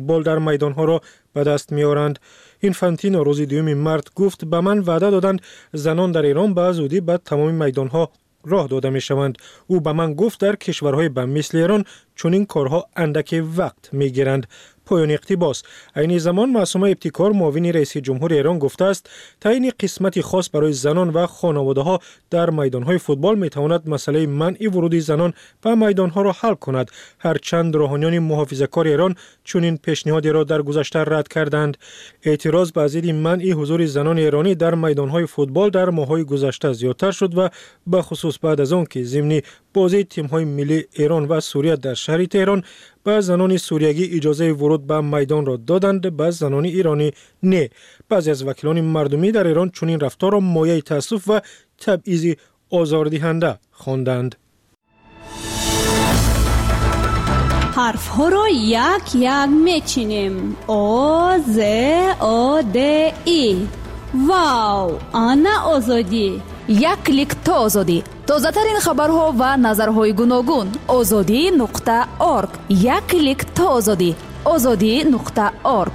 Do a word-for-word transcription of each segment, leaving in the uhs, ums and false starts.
فوتبال در میدانها را به دست می‌آورند. اینفانتینو روز دوم مارس گفت به من وعده دادند زنان در ایران به زودی به تمام میدانها راه داده می شوند. او به من گفت در کشورهای به مثل ایران چنین کارها اندک وقت می گیرند. پایان اقتباس. عین زمان معصومه ابتکار معاون رئیس جمهور ایران گفته است تعیین قسمتی خاص برای زنان و خانواده ها در میدانهای فوتبال می تواند مسئله منع ورود زنان به میدانها را حل کند. هرچند روحانیان محافظه‌کار ایران چنین پیشنهادی را در گذشته رد کردند. اعتراض به ضد منع حضور زنان ایرانی در میدانهای فوتبال در ماه‌های گذشته زیادتر شد و به خصوص بعد از آن که ضمن بازی تیم‌های ملی ایران و سوریه در شهر تهران به زنان سوریگی اجازه ورود به میدان را دادند، به زنان ایرانی نه. بعضی از وکیلان مردمی در ایران چنین رفتار را مایه تأسف و تبعیض آزاردهنده خواندند. حرف ها را یک یک میچینیم. آ ز آ د ای. واو، آنا آزادی. یک کلیک تا آزادی. تازه ترین خبرها و نظرهای گوناگون. آزادی نقطه اورگ. یک کلیک تا آزادی. آزادی نقطه اورگ.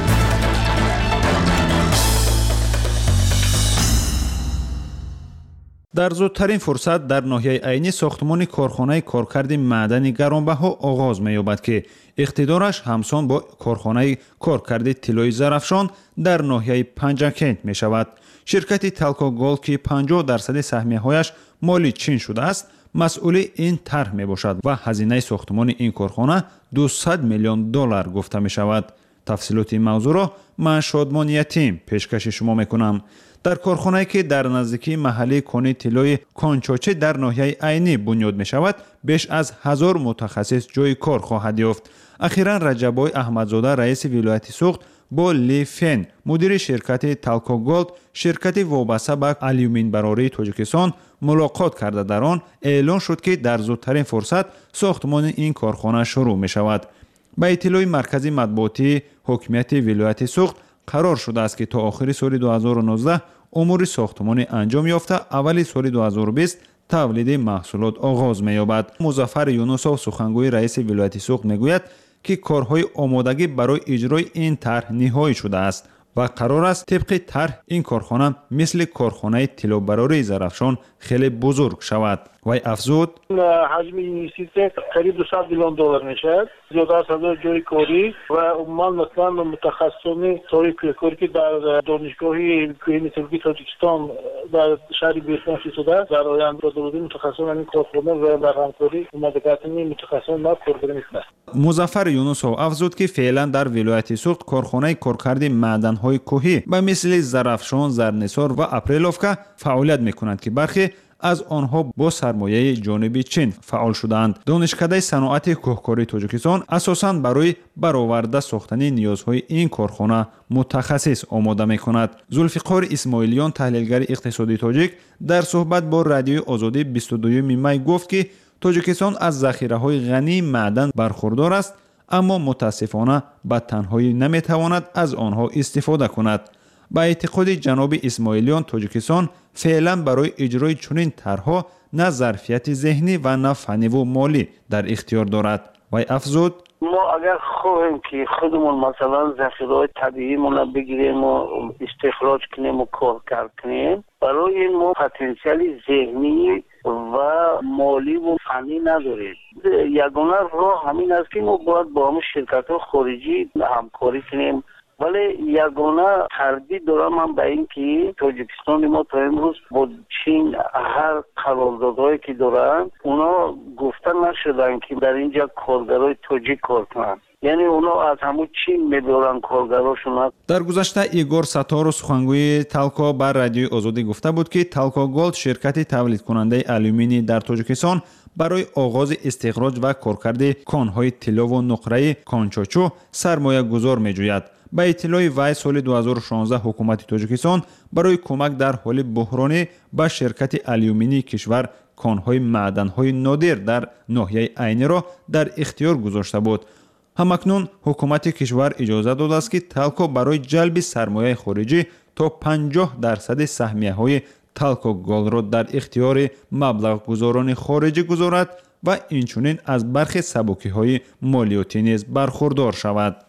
در زودترین فرصت در ناحیه عینی ساختمان کارخانه کارکرد معدن گرانبها آغاز می‌یابد که اقتدارش همسان با کارخانه کارکرد طلای زرافشان در ناحیه پنجکент می‌شود. شرکت تالکو گولد که پنجاه درصد سهمیه‌هایش مال چین شده است، مسئول این طرح میباشد و هزینه ساختمان این کارخانه دویست میلیون دلار گفته می‌شود. تفصیلات این موضوع را من شادمان یتیم پیشکش شما میکنم. در کارخانه‌ای که در نزدیکی محله کان طلای کانچاچه در ناحیه عینی بنیاد می‌شود، بیش از هزار متخصص جای کار خواهد یافت. اخیراً رجب‌آی احمدزاده رئیس ولایت سوخت با لی فن مدیر شرکت تالکو گولد، شرکت وابسته به آلیومین براری تاجیکستان، ملاقات کرده. در آن اعلان شد که در زودترین فرصت ساختمان این کارخانه شروع می شود. به اطلاع مرکزی مطبوعاتی حکومت ولایت سوخت قرار شده است که تا آخر سال دو هزار و نوزده امور ساختمان انجام یافته، اول سال دو هزار و بیست تولید محصولات آغاز می یابد. مظفر یونسوف سخنگوی رئیس ولایت سوخت میگوید که کارهای آمادگی برای اجرای این طرح نهایی شده است و قرار است طبق طرح این کارخانه مثل کارخانه طلابراری زرافشان خیلی بزرگ شود. و افزود حجم اینوستیسیون قریب دویست میلیون دلار میشه. زیاده از هزار جای کاری و عموما مثلا متخصصان تاریخ کاری که در دانشگاهی کوهین ترکی تاجیکستان در شهر بیرسان شده در آینده را درودی متخصصان این کارخانه و در همکاری اومدگاتن متخصصان ما کارگری میکنند. مظفر یونسوف افزود که فعلا در ولایت سوخت کارخانه کارکرد معدن‌های کوهی به مثل زرافشان، زرنثار و اپریلوفکا فعالیت میکنند که برخی از آنها با سرمایه جانبی چین فعال شدند. دانشکده صنعت کوهکاری تاجیکستان اساساً برای برآورده ساختن نیازهای این کارخانه متخصص آماده می‌کند. ذوالفقار اسماعیلیان تحلیلگر اقتصادی تاجیک در صحبت با رادیوی آزادی بیست و دوم می گفت که تاجیکستان از ذخیره‌های غنی معدن برخوردار است، اما متاسفانه به تنهایی نمی‌تواند از آنها استفاده کند. با اعتقاد جناب اسماعیلیان تاجیکستان فعلا برای اجرای چنین طرح‌ها نه ظرفیت ذهنی و نه فنی و مالی در اختیار دارد. و افزود ما اگر خواهیم که خودمون مثلا ذخیره‌های طبیعی ما بگیریم و استخراج کنیم و کار کنیم، برای ما پتانسیل ذهنی و مالی و فنی نداریم. یگانه راه همین است که ما باید با هم شرکت‌های خارجی همکاری کنیم. ولی یگانه تردید دارم من به این که تاجیکستان ما تا امروز با چین هر قراردادهایی که دارن اونا گفته نشدن که در اینجا کارگرای تاجیک کار کنن، یعنی اونا از همون چین میبرن کارگراشون. در گذشته ایگور ستارو سخنگوی تالکو بر رادیوی آزادی گفته بود که تالکو گولد شرکت تولید کننده آلومینی در تاجیکستان برای آغاز استخراج و کارکرد کانهای طلا و نقره کانچاچو سرمایه گذار میجوید. با اطلاع وی سال دو هزار و شانزده حکومت تاجیکستان برای کمک در حال بحرانی به شرکت آلیومینی کشور کانهای معدن‌های نادر در ناحیه عینی را در اختیار گذاشته بود. همکنون حکومت کشور اجازه داده است که تالکو برای جلب سرمایه خارجی تا پنجاه درصد سهمیه‌های تالکو گولد را در اختیار مبلغ گذاران خارجی گذارد و اینچنین از برخی سبکی‌های مالیاتی نیز برخوردار شود.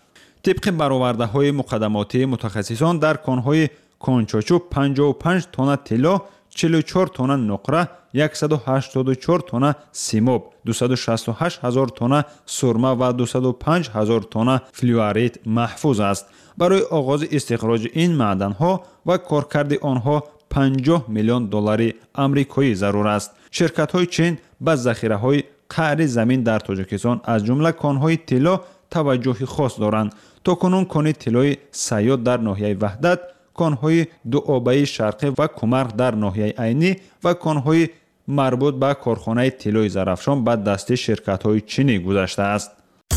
طبق برآورده‌های مقدماتی متخصصان در کان‌های کنچوچو پنجاه و پنج تن طلا، چهل و چهار تن نقره، صد و هشتاد و چهار تن سیماب، دویست و شصت و هشت هزار تن سرمه و دویست و پنج هزار تن فلوریت محفوظ است. برای آغاز استخراج این معدن‌ها و کارکرد آنها پنجاه میلیون دلار آمریکایی ضرور است. شرکت‌های چین به ذخیره‌های قعر زمین در تاجیکستان از جمله کان‌های طلا توجه خاص دارند. تاکنون کان طلای سیاد در ناحیه وحدت، کان‌های دو آبه شرقی و کمرغ در ناحیه عینی و کان‌های مربوط به کارخانه طلای زرافشان به دست شرکت‌های چینی گذشته است.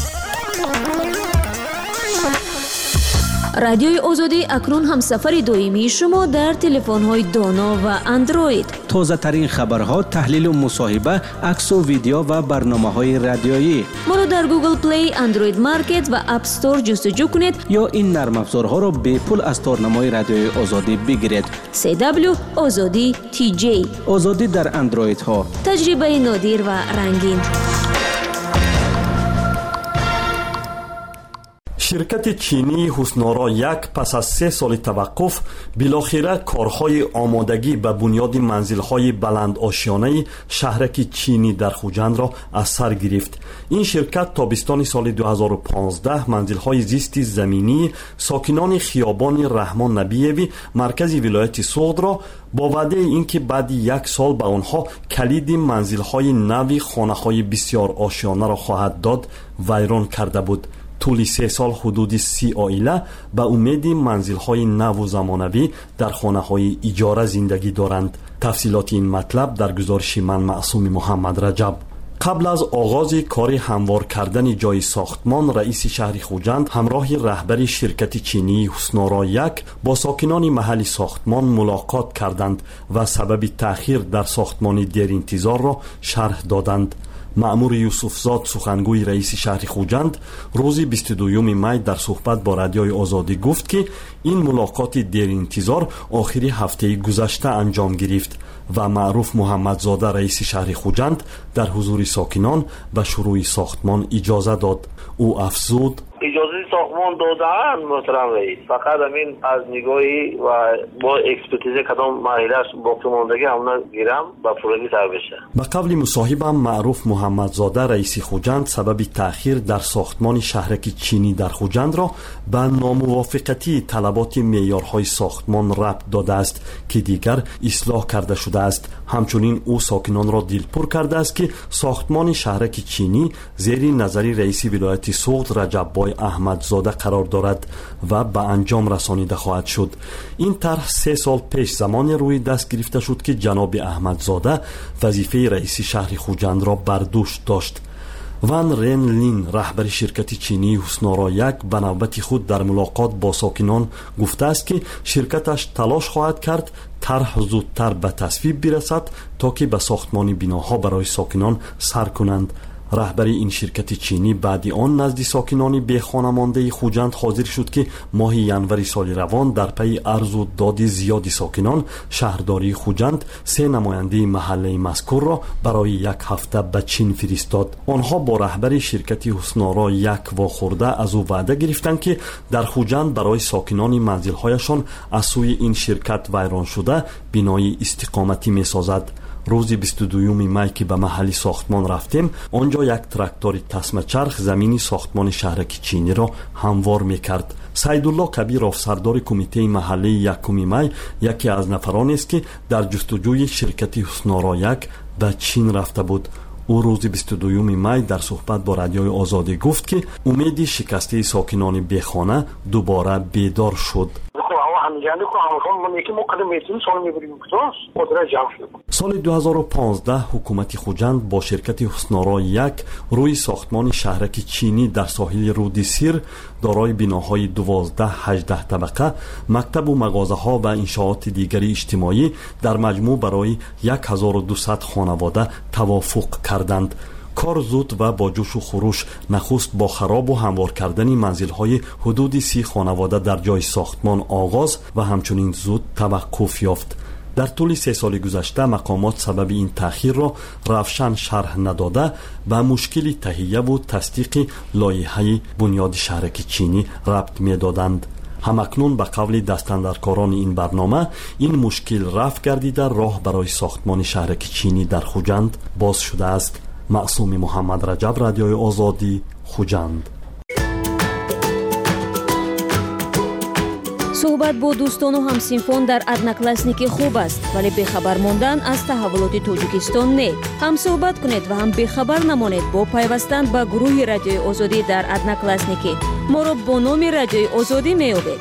رادیوی آزادی اکنون هم سفر دائمی شما در تلفن‌های دانا و اندروید. تازه ترین خبرها، تحلیل و مصاحبه، عکس و ویدیو و برنامه‌های رادیویی. ما را در گوگل پلی، اندروید مارکت و اپ استور جستجو کنید یا این نرم افزارها را به پول از تارنمای رادیوی آزادی بگیرید. سی دبلیو آزادی تی جی. آزادی در اندروید ها. تجربه نادر و رنگین. شرکت چینی حسنارا یک پس از سه سال توقف بالاخره کارهای آمادگی به بنیاد منزل‌های بلند آشیانه شهرک چینی در خوجند را از سر گرفت. این شرکت تابستان سال دو هزار و پانزده منزل‌های زیستی زمینی ساکنان خیابان رحمان نبیوی مرکز ولایت سوغد را با وعده اینکه بعد یک سال به آنها کلید منزل‌های نوی خانه‌های بسیار آشیانه را خواهد داد ویران کرده بود. طول سه سال حدود سی عائله به امید منزل‌های نو و زمانوی در خانه‌های اجاره زندگی دارند. تفصیلات این مطلب در گزارش من معصوم محمد رجب. قبل از آغاز کار هموار کردن جای ساختمان، رئیس شهر خوجند همراه رهبر شرکت چینی حسنارا یک با ساکنان محل ساختمان ملاقات کردند و سبب تأخیر در ساختمان دیر انتظار را شرح دادند. مأمور یوسفزاد سخنگوی رئیس شهر خوجند روز بیست و دوم می در صحبت با رادیوی آزادی گفت که این ملاقات دیر انتظار آخری هفته گذشته انجام گرفت و معروف محمدزاده رئیس شهر خوجند در حضور ساکنان به شروع ساختمان اجازه داد. او افزود: اجازه ساختمان دادن محترم رئیس، فقط همین از نگاهی و با اکسپرتیز کدام مرحلهش باقی ماندگی همون گیرم و پروژه سر بشه. به قول مصاحبم معروف محمدزاده رئیس خوجند سبب تأخیر در ساختمان شهرک چینی در خوجند را به ناموافقتی طلبات معیارهای ساختمان ربط داده است که دیگر اصلاح کرده شده است. همچنین او ساکنان را دلپور کرده است که ساختمان شهرک چینی زیر نظر رئیس ولایت سوغد رجب بای احمدزاده قرار دارد و به انجام رسانیده خواهد شد. این طرح سه سال پیش زمان روی دست گرفته شد که جناب احمدزاده وظیفه رئیس شهر خوجند را بر دوش داشت. وان رن لین رهبر شرکت چینی حسنارا یک به نوبت خود در ملاقات با ساکنان گفته است که شرکتش تلاش خواهد کرد طرح زودتر به تصویب برسد تا که به ساختمان بناها برای ساکنان سر کنند. رهبر این شرکت چینی بعد آن نزد ساکنان بی خانه مانده خوجند حاضر شد که ماه ینوری سال روان در پی عرض و داد زیاد ساکنان شهرداری خوجند سه نماینده محله مذکور را برای یک هفته به چین فرستاد. آنها با رهبر شرکت حسنارا یک واخورده از او وعده گرفتند که در خوجند برای ساکنان منزل‌هایشان از سوی این شرکت ویران شده بنای استقامتی می‌سازد. روز بیست و دوم می که به محل ساختمان رفتیم، آنجا یک تراکتور تسمه چرخ زمین ساختمان شهرک چینی را هموار میکرد. سیدالله کبیر افسردار کمیته محلی یکم می یکی از نفرانی است که در جستجوی شرکت حسنارا یک به چین رفته بود. او روز بیست و دوم می در صحبت با رادیوی آزادی گفت که امید شکسته ساکنان بیخانه دوباره بیدار شد. سال دو هزار و پانزده حکومت خوجند با شرکت حسنارا یک روی ساختمان شهرک چینی در ساحل رود سیر دارای بناهای دوازده هجده طبقه، مکتب و مغازه ها و انشاءات دیگری اجتماعی در مجموع برای هزار و دویست خانواده توافق کردند. کار زود و با جوش و خروش نخست با خراب و هموار کردن منزل‌های حدود سی خانواده در جای ساختمان آغاز و همچنین زود توقف یافت. дар тӯли се соли гузашта мақомот сабаби ин таъхир ро равшан шарҳ надода ба мушкили таҳияву тасдиқи лоиҳаи бунёди шаҳраки чинӣ рабт медоданд. ҳамакнун ба қавли дастандаркорони ин барнома ин мушкил рафъ гардида роҳ барои сохтмони шаҳраки чинӣ дар хуҷанд боз шудааст. маъсуми муҳаммадраҷаб, радиои озодӣ, хуҷанд. суҳбат бо дӯстону ҳамсинфон дар одноклассники хуб аст, вале бехабар мондан аз таҳаввулоти тоҷикистон не. ҳам суҳбат кунед ва ҳам бехабар намонед бо пайвастан ба гурӯҳи радиои озодӣ дар одноклассники. моро бо номи радиои озодӣ меёбед.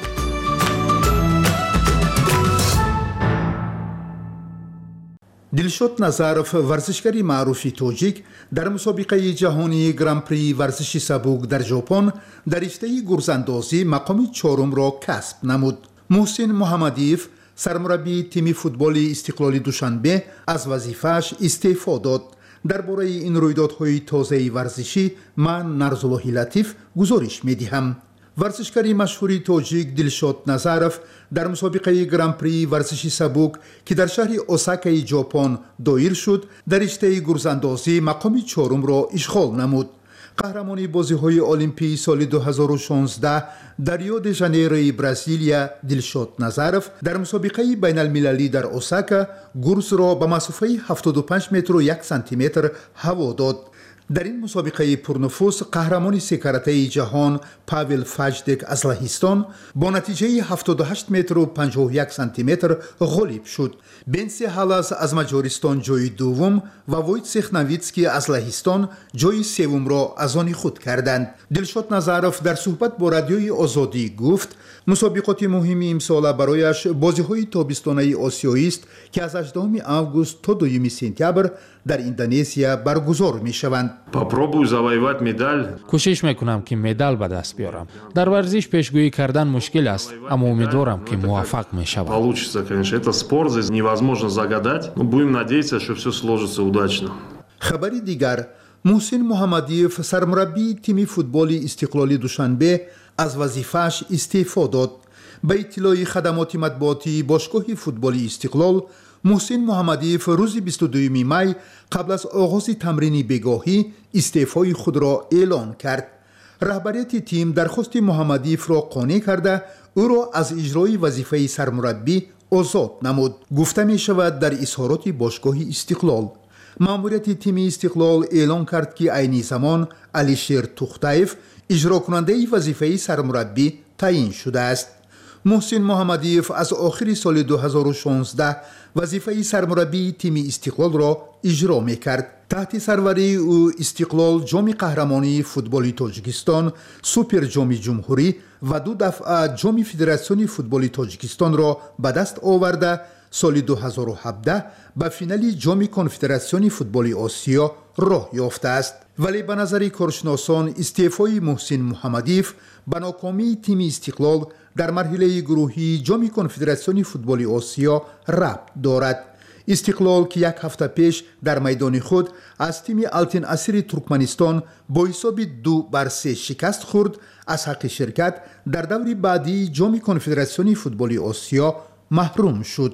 дилшод назаров, варзишгари маъруфи тоҷик, дар мусобиқаи ҷаҳонии гран-прии варзиши сабук дар ҷопон дар риштаи гурзандозӣ мақоми чорумро касб намуд. муҳсин муҳаммадиев, сармураббии тими футболи Истиқлоли Душанбе, аз вазифааш истеъфо дод. дар бораи ин рӯйдодҳои тозаи варзишӣ ман Нарзуллоҳи Латиф гузориш медиҳам. варзишгари машҳури тоҷик Дилшод Назаров дар мусобиқаи гран-прии варзиши сабук ки дар шаҳри Осакаи ҷопон доир шуд, дар риштаи гурзандозӣ мақоми чорумро ишғол намуд. қаҳрамони бозиҳои олимпии соли ду ҳазору шонздаҳ дар Рио де Жанейрои Бразилия Дилшод Назаров дар мусобиқаи байналмилалӣ дар Осака гурзро ба масофаи ҳафтоду панҷ метру як сантиметр ҳаво дод. дар ин мусобиқаи пурнуфус қаҳрамони секаратаи ҷаҳон Павел Фаҷдек аз Лаҳистон бо натиҷаи ҳафтоду ҳашт метру панҷоҳу як сантиметр ғолиб шуд. Бенси Ҳалас аз Маҷористон ҷои дуввум ва Войцех Навицкий аз Лаҳистон ҷои севумро аз они худ карданд. Дилшод Назаров дар суҳбат бо радиои Озодӣ гуфт, мусобиқоти муҳими имсола барояш бозиҳои тобистонаи осиёист ки аз ҳаштум август то дуюм сентябр дар Индонезия баргузор мешаванд. Попробую завоевать медаль. кӯшиш мекунам ки медал ба даст биёрам. дар варзиш пешгӯӣ кардан мушкил аст, аммо умедворам ки муваффақ мешавам. Получится, конечно, это спорт, здесь невозможно загадать, но будем надеяться, что все сложится удачно. хабари дигар, муҳсин муҳаммадиев, сармураббии тими футболи Истиқлоли Душанбе, аз вазифааш истеъфо дод. ба иттилои хадамоти матбуотии бошгоҳи футболи Истиқлол, муҳсин муҳаммадиев рӯзи бисту дуюми май қабл аз оғози тамрини бегоҳӣ истеъфои худро эълон кард. раҳбарияти тим дархости муҳаммадиевро қонеъ карда, ӯро аз иҷрои вазифаи сармураббӣ озод намуд. гуфта мешавад дар изҳороти бошгоҳи Истиқлол. маъмурияти тими Истиқлол эълон кард ки айни замон Алишер Тухтаев иҷрокунандаи вазифаи сармураббӣ таъин шудааст. муҳсин муҳаммадиев аз охири соли ду ҳазору шонздаҳ вазифаи сармураббии тими Истиқлолро иҷро мекард. таҳти сарварии ӯ Истиқлол ҷоми қаҳрамонии футболи Тоҷикистон, Суперҷоми ҷумҳурӣ ва ду дафъа ҷоми Федератсиони футболи Тоҷикистонро ба даст оварда, соли ду ҳазору ҳабдаҳ ба финали ҷоми Конфедератсиони футболи Осиё роҳ ёфтааст. вале ба назари коршиносон истеъфои муҳсин муҳаммадиев ба нокомии тими Истиқлол дар марҳилаи гурӯҳии ҷоми Конфедератсиони футболи Осиё рабт дорад. Истиқлол ки як ҳафта пеш дар майдони худ аз тими Алтин Асири Туркманистон бо ҳисоби ду бар се шикаст хӯрд, аз ҳаққи ширкат дар даври баъдии ҷоми Конфедератсиони футболи Осиё маҳрум шуд.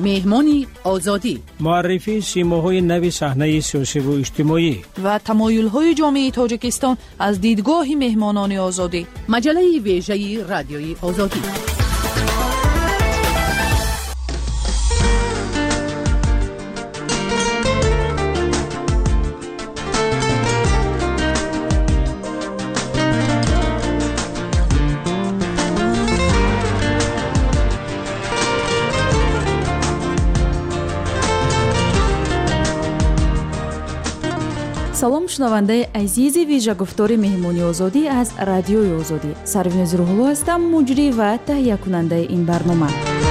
مهمانی آزادی، معرفی سیماهای نوی صحنه سیاسی و اجتماعی و تمایل‌های جامعه تاجیکستان از دیدگاه مهمانان آزادی. مجله ویژه رادیوی آزادی. салом шунавандаи азизи вижагуфтори меҳмони озодӣ аз радиои озодӣ. Сарвинуз Рӯҳулло ҳастам, муҷрӣ ва таҳиякунандаи ин барнома.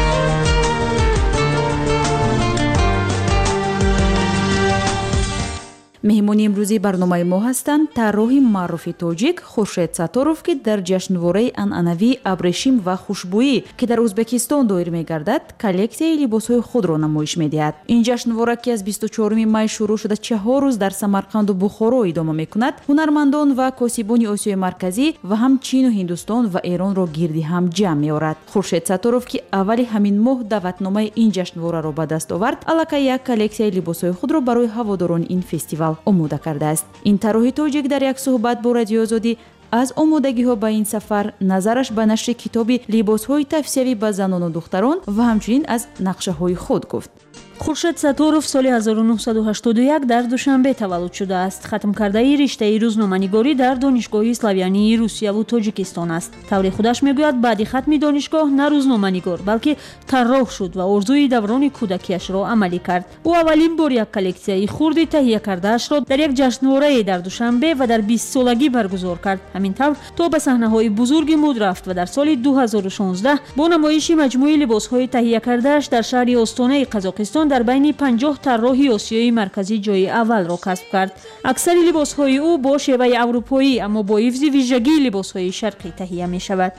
меҳмони имрӯзии барномаи мо ҳастанд тарроҳи маъруфи тоҷик Хуршед Сатторов, ки дар ҷашнвораи анъанавии абрешим ва хушбӯӣ, ки дар Ӯзбекистон доир мегардад, коллексияи либосҳои худро намоиш медиҳад. Ин ҷашнвора, ки аз бисту чоруми май шурӯъ шуда чаҳор рӯз дар Самарқанду Бухоро идома мекунад, ҳунармандон ва косибони Осиёи Марказӣ ва ҳам Чин у Ҳиндустон ва Эронро гирди ҳам ҷамъ меорад. Хуршед Сатторов, ки аввали ҳамин моҳ даъватномаи ин ҷашнвораро ба даст овард, аллакай як коллексияи либосҳои худро барои ҳаводорони ин фестивал омода кардааст. ин тарроҳи тоҷик дар як суҳбат бо Радиои Озодӣ аз омодагиҳо ба ин сафар, назараш ба нашри китоби либосҳои тавсиявӣ ба занону духтарон ва ҳамчунин аз нақшаҳои худ гуфт. Хуршед Сатторов соли ҳазору нуҳсаду ҳаштоду як дар Душанбе таваллуд шудааст. Хатмкардаи риштаи рӯзноманигорӣ дар донишгоҳи Славянии Русияву Тоҷикистон аст. Таври худаш мегӯяд, баъди хатми донишгоҳ на рӯзноманигор, балки тарроҳ шуд ва орзуи даврони кӯдакиашро амалӣ кард. ӯ аввалин бор як коллексияи хурди таҳия кардаашро дар як ҷашнворае дар Душанбе ва дар бистсолагӣ баргузор кард. Ҳамин тавр то ба саҳнаҳои бузурги муд рафт ва дар соли ду ҳазору шонздаҳ бо намоиши маҷмӯи либосҳои таҳия кардааш дар шаҳри Остонаи Қазоқистон дар байни панҷоҳ тарроҳи Осиёи Марказӣ ҷойи аввалро касб кард. аксари либосҳои ӯ бо шеваи аврупоӣ, аммо бо ҳифзи вижагии либосҳои шарқӣ таҳия мешавад.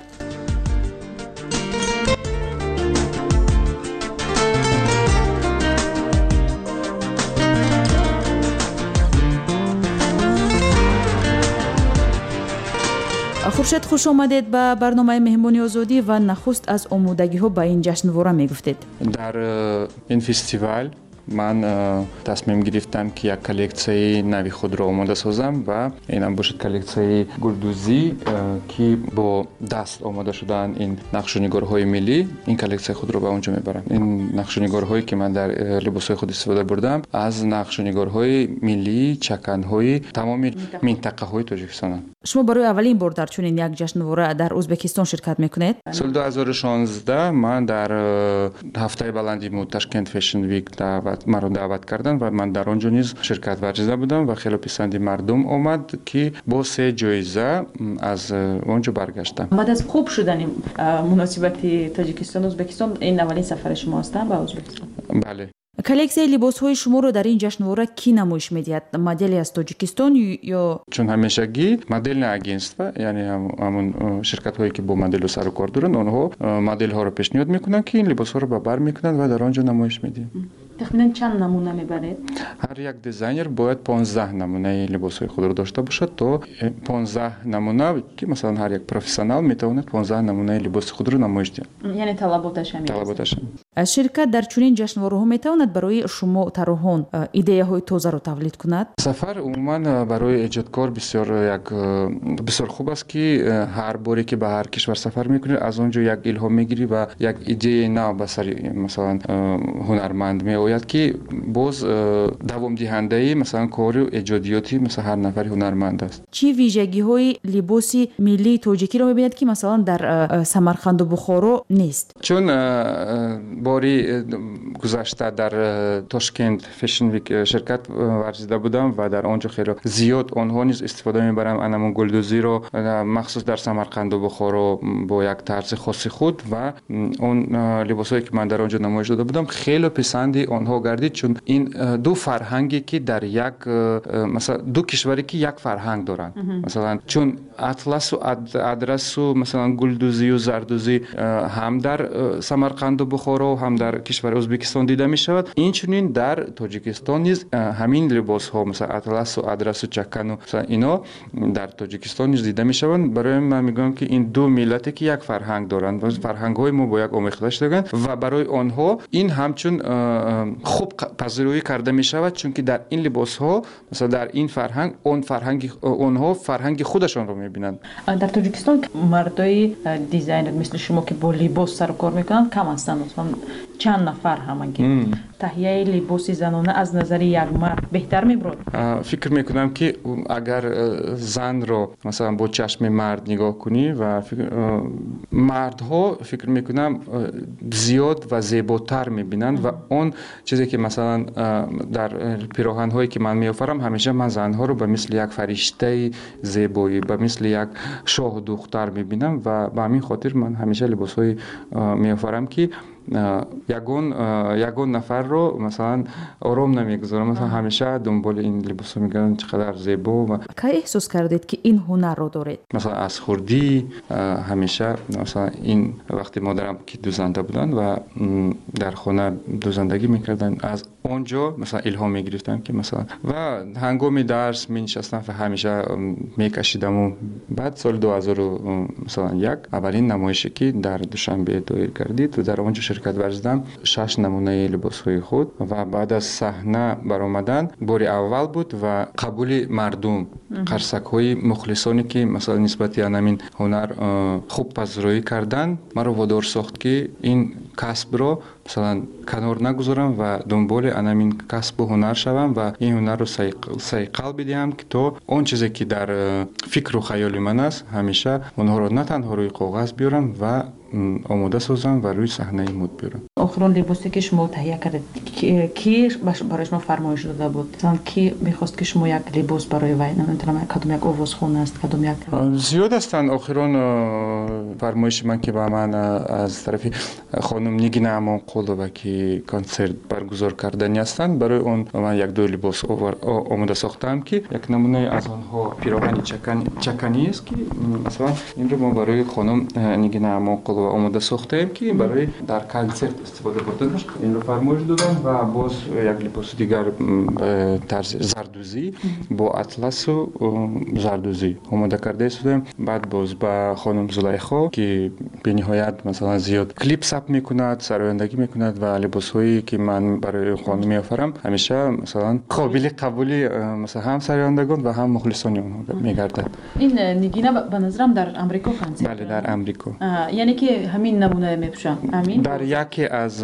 Хуршед, хуш омадед ба барномаи меҳмони озодӣ ва нахуст аз омодагиҳо ба ин ҷашнвора мегуфтед. Дар ин фестивал ман тасмим гирифтам, ки як коллексияи нави худро омода созам ва инам бошад коллексияи гулдузӣ, ки бо даст омода шудаанд ин нақшунигорҳои миллӣ. Ин коллексияи худро ба онҷо мебарам. Ин нақшунигорҳое, ки ман дар либосҳои худ истифода бурдам, аз нақшунигорҳои миллии чаканҳои тамоми минтақаҳои Тоҷикистонанд. шумо барои аввалин бор дар чунин як ҷашнвора дар Ӯзбекистон ширкат мекунед? соли ду ҳазору шонздаҳ ман дар ҳафтаи баланди мо Ташкент Fashion Week маро даъват кардан ва ман дар он ҷо низ ширкат варзида будам ва хело писанди мардум омад, ки бо се ҷоиза аз он ҷо баргаштам. баъд аз хуб шудани муносибати Тоҷикистон Ӯзбекистон, ин аввалин сафари шумо астанд ба Ӯзбекистон? Бале. коллексияи либосҳои шуморо дар ин ҷашнвора кӣ намоиш медиҳад? Модели аз Тоҷикистон ё чун ҳамешагӣ модельни агентства, яъне ҳамун ширкатҳое, ки бо моделу сару кор доранд, онҳо моделҳоро пешниҳод мекунанд, ки ин либосҳоро ба бар мекунанд ва дар он ҷо намоиш медиҳанд. тахминан чанд намуна мебаред? ҳар як дизайнер бояд понздаҳ намунаи либосҳои худро дошта бошад, то понздаҳ намуна, ки масалан ҳар як профессионал метавонад понздаҳ намунаи либоси худро намоиш диҳад. яъне талаботаш ҳамин. Талаботаш. ширкат дар чунин ҷашнвораҳо метавонад барои шумо тарроҳон идеяҳои тозаро тавлид кунад? сафар умуман барои эҷодкор бисёр як бисёр хуб аст, ки ҳар боре ки ба ҳар кишвар сафар мекунӣ, аз он ҷо як илҳом мегирӣ ва як идеяи нав ба сари масалан ҳунарманд меояд, ки боз давомдиҳандаи масалан кори эҷодиёти масалан ҳар нафари ҳунарманд аст. чӣ вижагиҳои либоси миллии тоҷикиро мебинед, ки масалан дар Самарқанду Бухоро нест? чун бори гузашта дар Тошкент Fashion Week ширкат варзида будам ва дар он ҷо хело зиёд онҳо низ истифода мебаранд анамон гулдузиро, махсус дар Самарқанду Бухоро бо як тарзи хоси худ, ва он либосое, ки ман дар он ҷо намоиш дода будам, хело писанди онҳо гардид, чун ин ду фарҳанге ки дар як масалан ду кишваре ки як фарҳанг доранд. Масалан чун атласу адрасу масалан гулдузию зардузӣ ҳам дар Самарқанду Бухоро ҳам дар кишвари Ӯзбекистон дида мешавад. Инчунин дар Тоҷикистон низ ҳамин либосҳо масалан атласу адрасу чакану ино дар Тоҷикистон низ дида мешаванд. Барои ман мегӯям ки ин ду миллате ки як фарҳанг доранд, фарҳангҳои мо бо як омехта шудаганд ва барои онҳо ин ҳамчун хуб пазируӣ карда мешавад, чунки дар ин либосҳо масалан дар ин фарҳанг он фарҳанги онҳо фарҳанги худашонро мебинанд. дар Тоҷикистон мардои дизайнер мисли шумо ки бо либос сару кор мекунанд кам ҳастанд. чанд нафар ҳамаги таҳияи либоси занона аз назари як мард беҳтар мебурад? фикр мекунам ки агар занро масалан бо чашми мард нигоҳ кунӣ ва мардҳо фикр мекунам зиёд ва зеботар мебинанд ва он чизе ки масалан дар пироҳанҳое ки ман меофарам ҳамеша ман занҳоро ба мисли як фариштаи зебоӣ ба мисли як шоҳу духтар мебинам ва ба ҳамин хотир ман ҳамеша либосҳои меофарам ки ягон ягон нафарро масалан ором намегузорам. Масалан ҳамеша дунболи ин либосҳо мегардам чӣ қадар зебо. Кай эҳсос кардед ки ин ҳунарро доред? Масалан аз хурдӣ ҳамеша масалан ин вақти модарам ки дузанда буданд ва дар хона дузандагӣ мекарданд, аз он ҷо масалан илҳом мегирифтам ки масалан ва ҳангоми дарс менишастам ва ҳамеша мекашидаму. Баъд соли ду ҳазору масалан як аввалин намоише ки дар Душанбе доир гардид ва дар он ҷо ширкат варзидам шаш намунаи либосҳои худ ва баъд аз саҳна баромадан бори аввал буд ва қабули мардум, қарсакҳои мухлисоне ки масалан нисбати анамин ҳунар хуб пазироӣ карданд, маро водор сохт ки ин касбро масалан канор нагузорам ва дунболи анамин касбу ҳунар шавам ва ин ҳунарро сайқал бидиҳам ки то он чизе ки дар фикру хаёли ман аст ҳамеша онҳоро на танҳо рӯи коғаз биёрам ва омода созам ва рӯи саҳнаи муд биёрам. охирон либосе ки шумо таҳия кардед ки барои шумо фармоиш дода буд? Масалан ки мехост ки шумо як либос барои вай, намедонам кадом як овозхон аст, кадом як? Зиёд ҳастанд охирон фармоиши ман ки ба ман аз тарафи хонум Нигина Амонқулова ки консерт баргузор кардани ҳастанд. Барои он ман як ду либос омода сохтаам ки як намунаи аз онҳо пироҳани чаканист ки масалан инро мо барои хонум Нигина Амонқулова омода сохтаем ки барои дар консерт истифода бурдан. Инро фармоиш додам ва боз як либоси дигар тарзи зардузӣ бо атласу зардузӣ омода карда истодем. Баъд боз ба хонум Зулайхо ки бениҳоят масалан зиёд клип сабт мекунад, сарояндагӣ мекунад ва либосҳое ки ман барои хонум меофарам ҳамеша масалан қобили қабули масалан ҳам сарояндагон ва ҳам мухлисони онҳо мегардад. Ин Нигина ба назарам дар Амрико консерт? Бале, дар Амрико. Яъне ки ҳамин намуна мепӯшад? Амин. Дар яке аз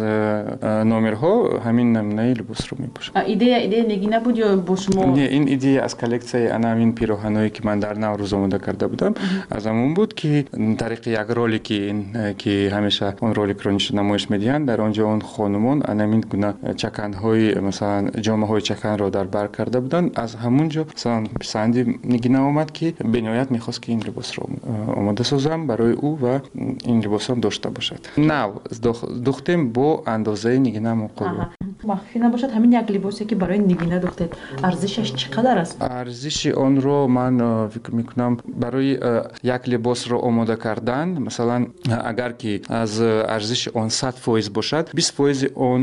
номерҳо ҳамин намунаи либосро мепӯшад. Идея идея Нигина буд ё бо шумо? Не, ин идея аз коллексияи анамин пироҳаное ки ман дар Наврӯз омода карда будам аз ҳамон буд ки тариқи як ролики ки ҳамеша он роликро намоиш медиҳанд. Дар он ҷо он хонумон анамин гуна чаканҳои масалан ҷомаҳои чаканро дар бар карда буданд. Аз ҳамон ҷо масалан писанди Нигина омад ки бениҳоят мехост ки ин либосро омода созам барои ӯ ва ин либосам дошта бошад. Нав духтем бо андозаи Нигина Амонқулова. Махфӣ набошад ҳамин як либосе ки барои Нигина духтед, арзишаш чӣ қадар аст? Арзиши онро ман фикр мекунам барои як либосро омода кардан масалан агар ки аз арзиши он сад фоиз бошад, бист фоизи он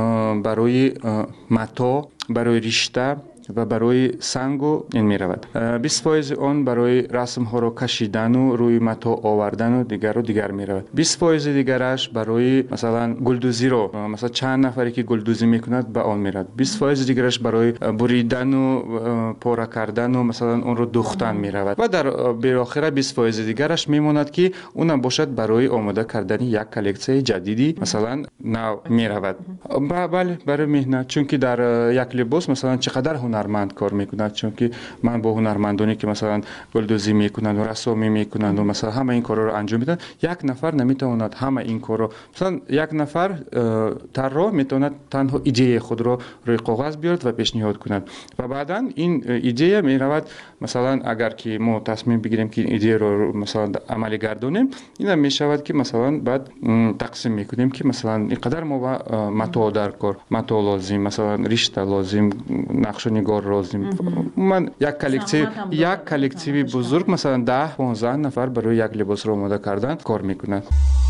барои матоъ, барои ришта ва барои сангу ин меравад. бист фоизи он барои расмҳоро кашидану рӯи матоъ овардану дигару дигар меравад. бист фоизи дигараш барои масалан гулдузиро масалан чанд нафаре ки гулдузӣ мекунад ба он меравад. бист фоизи дигараш барои буридану пора кардану масалан онро духтан меравад. Ва дар биохира бист фоизи дигараш мемонад ки унам бошад барои омода кардани як коллексияи ҷадиди масалан нав меравад. Бале, барои меҳнат, чунки дар як либос масалан чӣ қадар ҳунарманд кор мекунад, чунки ман бо ҳунармандоне ки масалан гулдӯзӣ мекунанд ва рассомӣ мекунанд ва масалан ҳама ин корро анҷом медиҳанд, як нафар наметавонад ҳама ин корро, масалан як нафар тарроҳ метавонад танҳо идеяи худро рӯи коғаз биёрад ва пешниҳод кунад ва баъдан ин идея меравад, масалан агар ки мо тасмим бигирем ки ин идеяро масалан амалӣ гардонем, ина мешавад ки масалан баъд тақсим мекунем ки масалан инқадар мо ба матоъ дар кор, матоъ лозим, масалан ришта лозим, нақшонигор лозим. Умуман як коллектив як коллективи бузург масалан даҳ понздаҳ нафар барои як либосро омода кардан кор мекунад.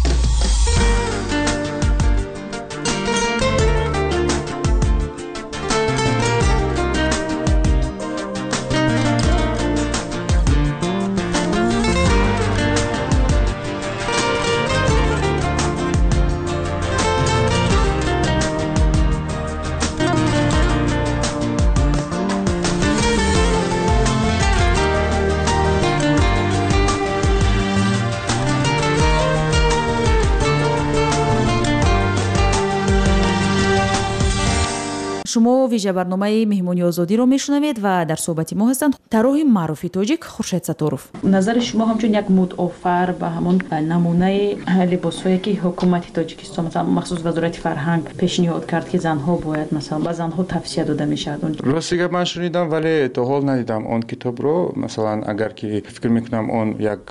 шумо вижа барномаи меҳмони озодиро мешунавед ва дар суҳбати мо ҳастанд тарроҳи маъруфи тоҷик Хуршед Сатторов. назари шумо ҳамчун як мудофар ба ҳамон намунаи либосҳое ки ҳукумати Тоҷикистон масалан махсус вазорати фарҳанг пешниҳод кард ки занҳо бояд масалан ба занҳо тавсия дода мешавад. Рости гап ман шунидам, вале то ҳол надидам он китобро. Масалан агар ки фикр мекунам он як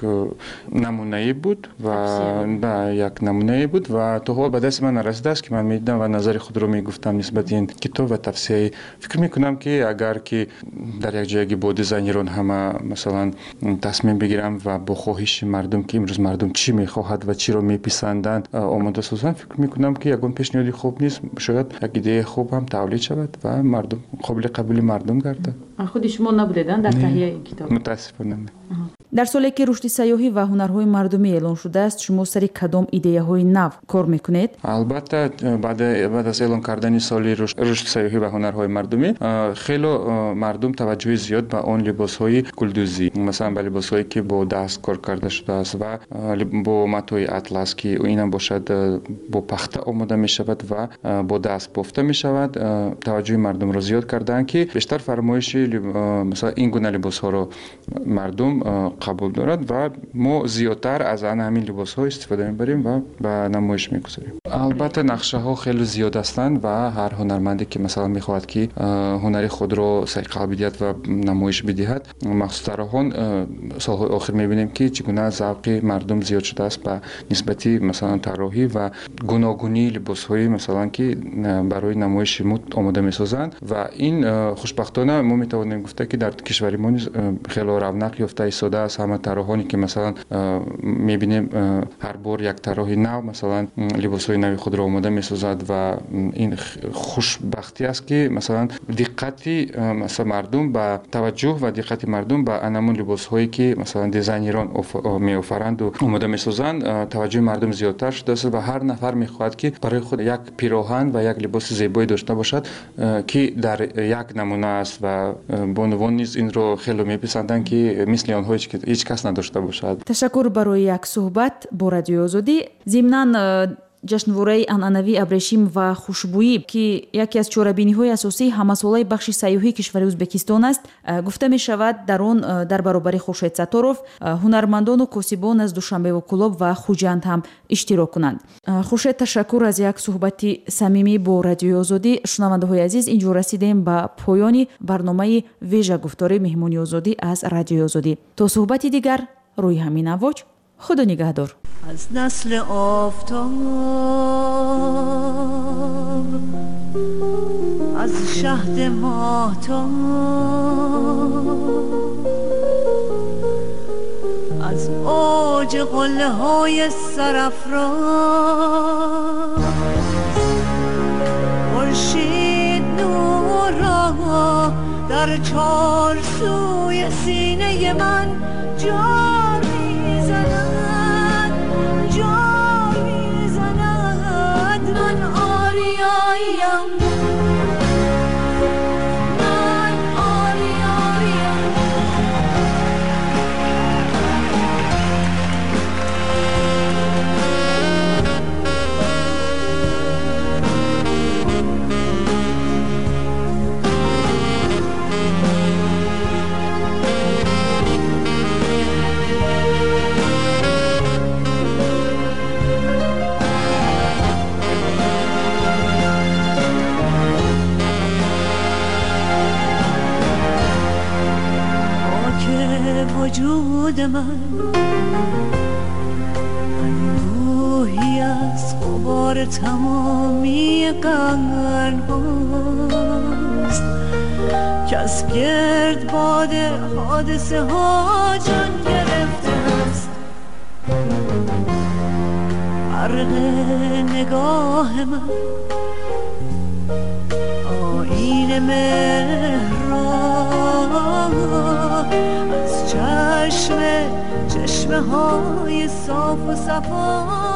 намунаи буд ва да як намунаи буд ва то ҳол ба дасти ман нарасидааст ки ман медидам ва назари худро мегуфтам нисбати ин китоб ва тавсияи. Фикр мекунам ки агар ки дар як ҷояги бо дизайнерон ҳама масалан тасмим бигирам ва бо хоҳиши мардум ки имрӯз мардум чӣ мехоҳад ва чиро меписанданд омода созанд, фикр мекунам ки ягон пешниҳоди хуб нест, шояд як идеяи хуб ҳам тавлид шавад ва мардум қобили қабули мардум гардад. худи шумо набудедан дар таҳияи ин китоб? мутаассифона. дар соле ки рушди сайёҳӣ ва ҳунарҳои мардумӣ эълон шудааст, шумо сари кадом идеяҳои нав кор мекунед? албатта баъд аз эълон кардани соли рушди сайёҳӣ ва ҳунарҳои мардумӣ хело мардум таваҷҷӯҳи зиёд ба он либосҳои гулдӯзӣ, масалан ба либосҳое ки бо даст кор карда шудааст ва бо матои атлас ки инам бошад бо пахта омода мешавад ва бо даст бофта мешавад, таваҷҷӯҳи мардумро зиёд кардаанд ки бештар фармоиши масалан ин гуна либосҳоро мардум қабул дорад ва мо зиёдтар аз ана ҳамин либосҳо истифода мебарем ва ба намоиш мегузорем. албатта нақшаҳо хеле зиёд ҳастанд ва ҳар ҳунарманде ки масалан мехоҳад ки ҳунари худро сайқал бидиҳад ва намоиш бидиҳад, махсус тарроҳон солҳои охир мебинем ки чӣ гуна завқи мардум зиёд шудааст ба нисбати масалан тарроҳӣ ва гуногунии либосҳои масалан ки барои намоиши муд омода месозанд ва ин хушбахтона мо метавонем гуфта ки дар кишвари мо низ хело равнақ ёфта истода аст. ҳама тарроҳоне ки масалан мебинем ҳар бор як тарроҳи нав масалан либосҳои нави худро омода месозад ва ин хушбахтӣ аст ки масалан диққати мардум ба таваҷҷӯҳ ва диққати мардум ба анамун либосҳое ки масалан дизайнерон меофаранду омода месозанд, таваҷҷӯҳи мардум зиёдтар шудааст ва ҳар нафар мехоҳад ки барои худ як пироҳан ва як либоси зебое дошта бошад ки дар як намуна аст ва бонувон низ инро хело меписанданд ки мисли онҳо ҳеҷ кас надошта бошад. ташаккур барои як суҳбат бо Радиои Озодӣ. зимнан ҷашнвораи анъанавии абрешим ва хушбӯӣ ки яке аз чорабиниҳои асосии ҳамасолаи бахши сайёҳии кишвари Ӯзбекистон аст, гуфта мешавад дар он дар баробари Хуршед Сатторов ҳунармандону косибон аз Душанбеву Кӯлоб ва Хуҷанд ҳам иштирок кунанд. Хуршед, ташаккур аз як суҳбати самимӣ бо Радиои Озодӣ. шунавандаҳои азиз, инҷо расидем ба поёни барномаи вежа гуфтори меҳмони озодӣ аз Радиои Озодӣ. То суҳбати дигар рӯи ҳамин авоҷ. خدا نگهدار. از نسل آفتاب از شهد ماهتاب از اوج قله های سرافراز خورشید نور را در چار سوی سینه من جان میزند جان میزند من آریاییم من آریاییم خود من انبوهی از غبار تمامی قرن هاست که از گرد باد حادثه ها جان گرفته است. برق نگاه من آیین مهر از چشم چشمه های صاف و صفا